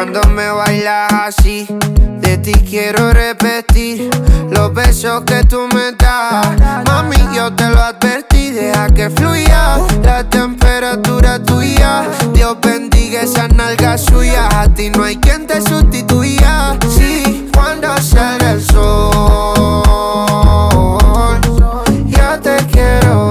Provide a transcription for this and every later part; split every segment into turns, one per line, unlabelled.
Cuando me bailas así, de ti quiero repetir los besos que tú me das. Mami, yo te lo advertí, deja que fluya la temperatura tuya. Dios bendiga esas nalgas suyas, a ti no hay quien te sustituya. Sí, cuando sale el sol, ya te quiero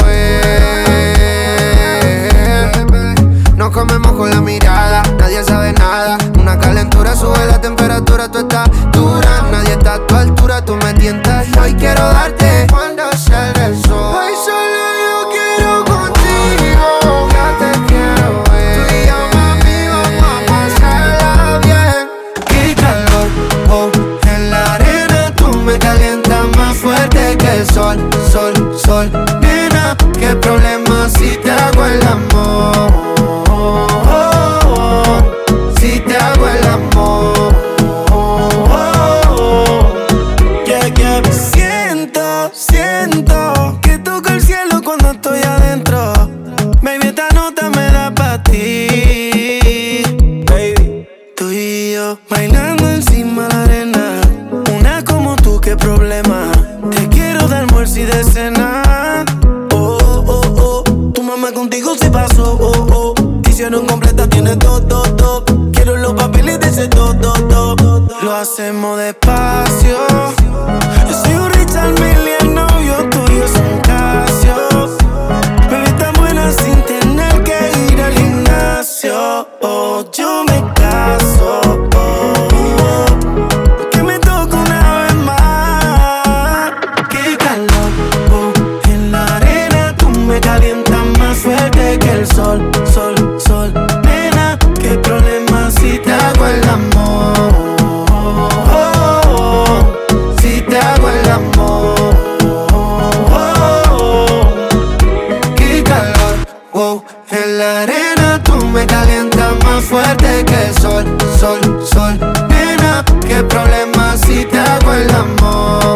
ver. Nos comemos con la mirada, nadie sabe nada. Una calentura sube la temperatura, tú estás dura. Nadie está a tu altura, tú me tientas y hoy quiero darte. Cuando sale el sol, hoy solo yo quiero contigo. Ya te quiero ver. Tú y yo, mami, vamos a pasarla bien. Qué calor, oh, en la arena tú me calientas más fuerte que el sol, sol, sol. Nena, qué problema si te hago el amor. Si te hago el amor,
Siento que toco el cielo cuando estoy adentro. Baby, esta nota me da pa' ti. Baby, tú y yo bailando encima de la arena. Una como tú, qué problema. Te quiero de almuerzo y de cena. Oh, oh, oh. Tu mamá contigo se pasó. Oh, oh. Hicieron completa, tienes todo. Quiero los papeles de ese todo. Lo hacemos despacio. Yo soy un Richard Mille, el novio tuyo es un Casio. Baby, tan buena sin tener que ir al gimnasio. Oh, yo me caso. Que me toque una vez más. Qué calor, oh, en la arena tú me calientas más fuerte que el sol, sol, sol. Nena, qué problema si te hago el amor. Si te hago el amor. Qué calor, wow. En la arena tú me calientas más fuerte que el sol, sol, sol. Nena, qué problema si te hago el amor.